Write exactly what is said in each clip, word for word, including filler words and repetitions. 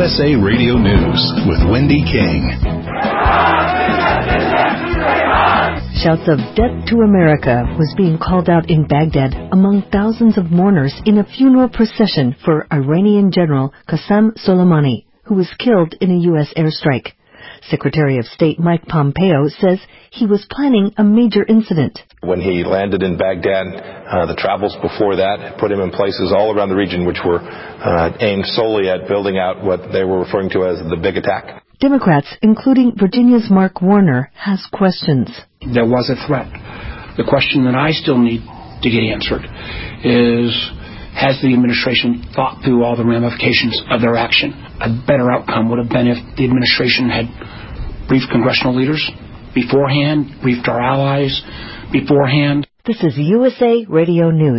S A Radio News with Wendy King. Shouts of "Death to America" was being called out in Baghdad among thousands of mourners in a funeral procession for Iranian General Qasem Soleimani, who was killed in a U S airstrike. Secretary of State Mike Pompeo says he was planning a major incident. When he landed in Baghdad, uh, the travels before that put him in places all around the region which were uh, aimed solely at building out what they were referring to as the big attack. Democrats, including Virginia's Mark Warner, has questions. There was a threat. The question that I still need to get answered is, has the administration thought through all the ramifications of their action? A better outcome would have been if the administration had briefed congressional leaders beforehand, briefed our allies beforehand. This is U S A Radio News.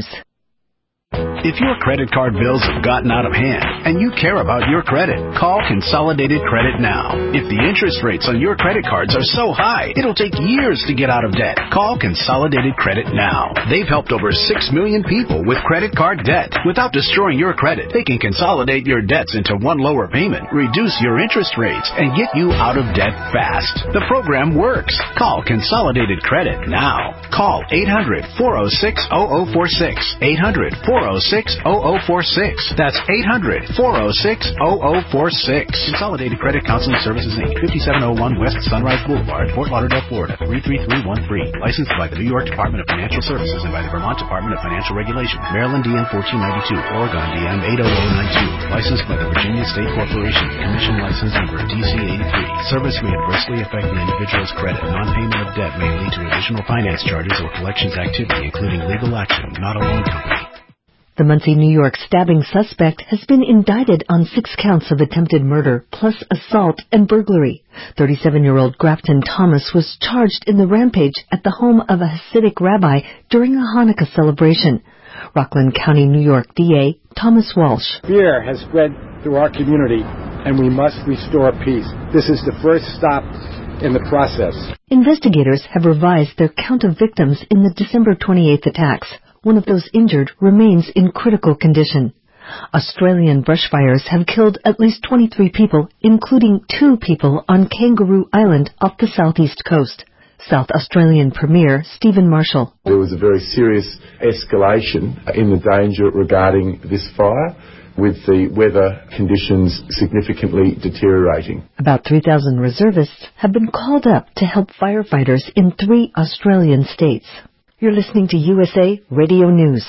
If your credit card bills have gotten out of hand and you care about your credit, call Consolidated Credit now. If the interest rates on your credit cards are so high, it'll take years to get out of debt. Call Consolidated Credit now. They've helped over six million people with credit card debt. Without destroying your credit, they can consolidate your debts into one lower payment, reduce your interest rates, and get you out of debt fast. The program works. Call Consolidated Credit now. Call eight hundred, four oh six, oh oh four six. eight hundred, four oh six, oh oh four six. That's eight hundred, four oh six, oh oh four six. Consolidated Credit Counseling Services, Incorporated, fifty-seven oh one West Sunrise Boulevard, Fort Lauderdale, Florida, three three three one three. Licensed by the New York Department of Financial Services and by the Vermont Department of Financial Regulation. Maryland D M fourteen ninety-two, Oregon D M eight oh oh nine two. Licensed by the Virginia State Corporation. Commission license number D C eighty-three. Service may adversely affect an individual's credit. Non-payment of debt may lead to additional finance charges or collections activity, including legal action, not a loan company. The Muncie, New York stabbing suspect has been indicted on six counts of attempted murder, plus assault and burglary. thirty-seven-year-old Grafton Thomas was charged in the rampage at the home of a Hasidic rabbi during a Hanukkah celebration. Rockland County, New York D A Thomas Walsh. Fear has spread through our community, and we must restore peace. This is the first stop in the process. Investigators have revised their count of victims in the December twenty-eighth attacks. One of those injured remains in critical condition. Australian brushfires have killed at least twenty-three people, including two people on Kangaroo Island off the southeast coast. South Australian Premier Stephen Marshall. There was a very serious escalation in the danger regarding this fire, with the weather conditions significantly deteriorating. About three thousand reservists have been called up to help firefighters in three Australian states. You're listening to U S A Radio News.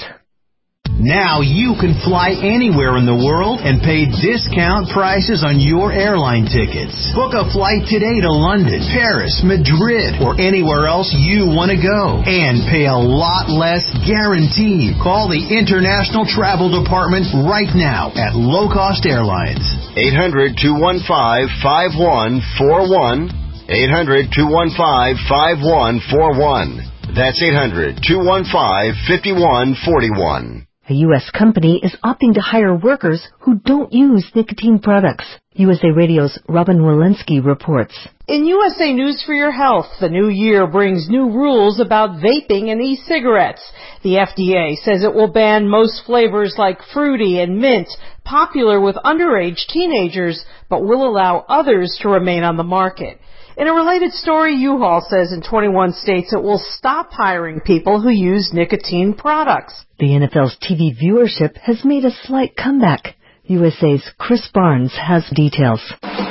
Now you can fly anywhere in the world and pay discount prices on your airline tickets. Book a flight today to London, Paris, Madrid, or anywhere else you want to go. And pay a lot less guaranteed. Call the International Travel Department right now at Low Cost Airlines. eight hundred, two one five, five one four one. eight hundred, two one five, five one four one. That's eight hundred, two one five, five one four one. A U S company is opting to hire workers who don't use nicotine products. U S A Radio's Robin Walensky reports. In U S A News for Your Health, the new year brings new rules about vaping and e-cigarettes. The F D A says it will ban most flavors like fruity and mint, popular with underage teenagers, but will allow others to remain on the market. In a related story, U-Haul says in twenty-one states it will stop hiring people who use nicotine products. The N F L's T V viewership has made a slight comeback. U S A's Chris Barnes has details.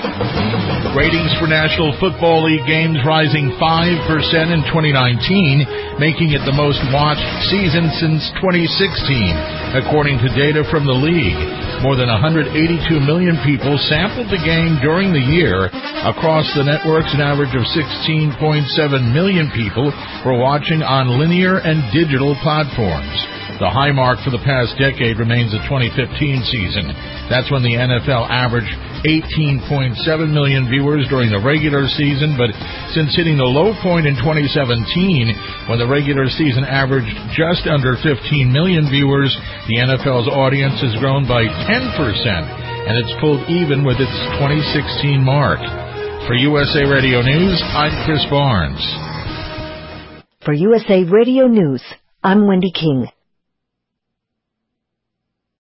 Ratings for National Football League games rising five percent in twenty nineteen, making it the most watched season since twenty sixteen, according to data from the league. More than one hundred eighty-two million people sampled the game during the year. Across the networks, an average of sixteen point seven million people were watching on linear and digital platforms. The high mark for the past decade remains the twenty fifteen season. That's when the N F L averaged eighteen point seven million viewers during the regular season, but since hitting the low point in twenty seventeen, when the regular season averaged just under fifteen million viewers, the N F L's audience has grown by ten percent, and it's pulled even with its twenty sixteen mark. For U S A Radio News, I'm Chris Barnes. For U S A Radio News, I'm Wendy King.